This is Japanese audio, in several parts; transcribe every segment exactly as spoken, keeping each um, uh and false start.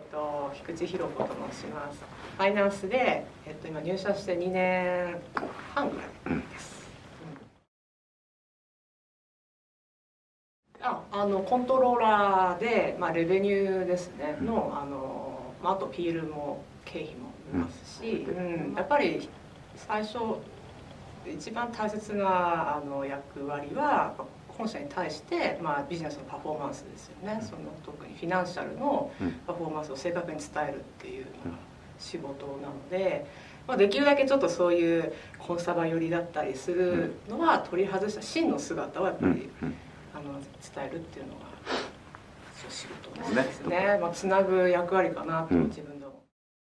っと菊池弘子と申します。ファイナンスで、えっと、今入社してにねんはんぐらいです。うん、ああのコントローラーで、まあ、レベニューですねの、あの、まあ、あと ピーエル も経費も見ますし、うん、やっぱり最初一番大切なあの役割は本社に対して、まあ、ビジネスのパフォーマンスですよね。その特にフィナンシャルのパフォーマンスを正確に伝えるっていうのが仕事なので、まあ、できるだけちょっとそういうコンサバ寄りだったりするのは取り外した真の姿をやっぱりあの伝えるっていうのがそう仕事ですね。まあ、つなぐ役割かなと自分でも。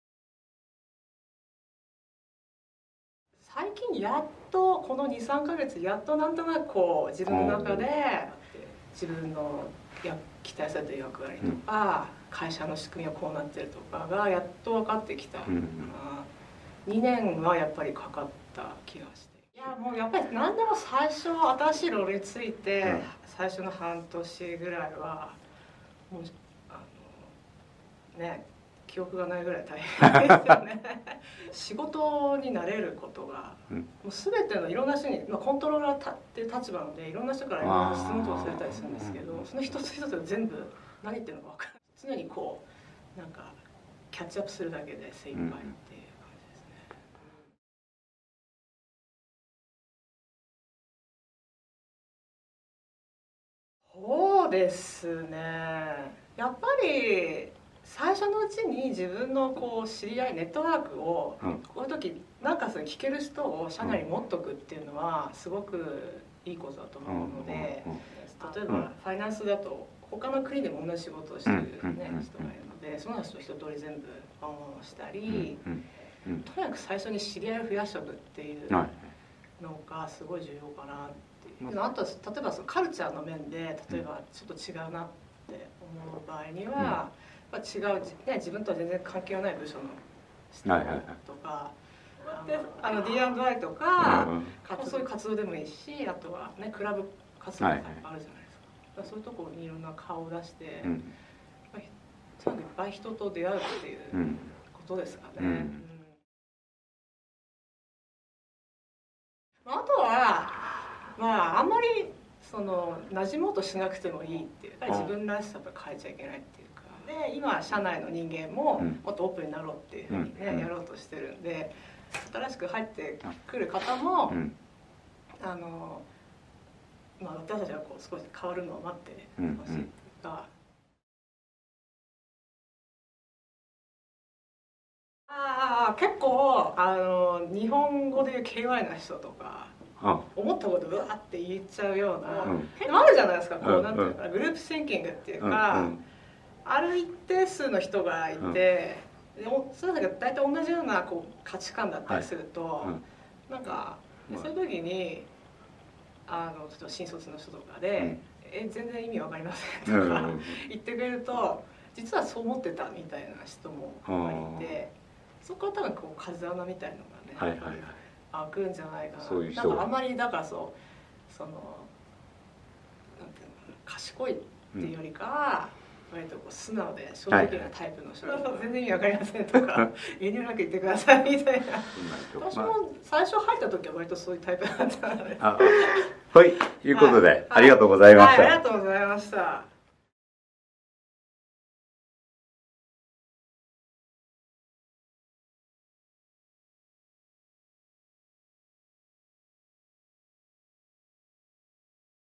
最近やっとこのにさんかげつやっとなんとなくこう自分の中で自分のや期待されてる役割とか、会社の仕組みはこうなってるとかがやっと分かってきたかな。にねんはやっぱりかかった気がして、いやもうやっぱり何でも最初新しいロールについて最初の半年ぐらいはもうあのね記憶がないぐらい大変ですよね仕事に慣れることが、うん、もう全てのいろんな人に、まあ、コントローラーっていう立場なのでいろんな人からいろんな質問とかされたりするんですけど、その一つ一つが全部何言ってるのか分からない。常にこうなんかキャッチアップするだけで精一杯っていう感じですね。そうですね、やっぱり最初のうちに自分のこう知り合いネットワークを、うん、こういう時なんかそれ聞ける人を社内に持っとくっていうのはすごくいいことだと思うので、例えばファイナンスだと他の国でも同じ仕事をしてる、ね、人がいるので、その人一通り全部訪問したり、とにかく最初に知り合いを増やしておくっていうのがすごい重要かなっていう。あとは例えばそのカルチャーの面で例えばちょっと違うなって思う場合には、まあ、違う、ね、自分とは全然関係のない部署の人とか、あの ディーアンドアイ とか、うん、そういう活動でもいいし、あとは、ね、クラブ活動とかあるじゃないですか。はい、そういうところにいろんな顔を出して、うん、とにかくいっぱい人と出会うっていうことですかね。うんうん、あとは、まあ、あんまりその馴染もうとしなくてもいいっていう、やっぱり自分らしさと変えちゃいけないっていうか。で今社内の人間ももっとオープンになろうっていうふうにね、うん、やろうとしてるんで、新しく入ってくる方も、うん、あの、まあ、私たちはこう少し変わるのを待ってほしいっていうか、うん、ああ結構あの日本語で言う ケーワイ な人とか。思ったことうわって言っちゃうような、うん、でもあるじゃないですか、こうなんていうか、グループシンキングっていうか、うんうん、ある一定数の人がいて、うん、それが大体同じようなこう価値観だったりすると、はい、うん、なんかそういう時にあのちょっと新卒の人とかで「うん、え全然意味わかりません」とか、うん、言ってくれると実はそう思ってたみたいな人もいて、そこから多分こう風穴みたいなのがね、はいはいはい、開くんじゃないかな。そういう人なんかあんまりだからそうそのなんていうの賢いっていうよりかは、うん、割とこう素直で正直なタイプの人が、はい、全然意味わかりませんとか遠慮なく言ってくださいみたいな。私も最初入った時は割とそういうタイプだったので。はい、 ということで、はい、ありがとうございました。 はい、ありがとうございました。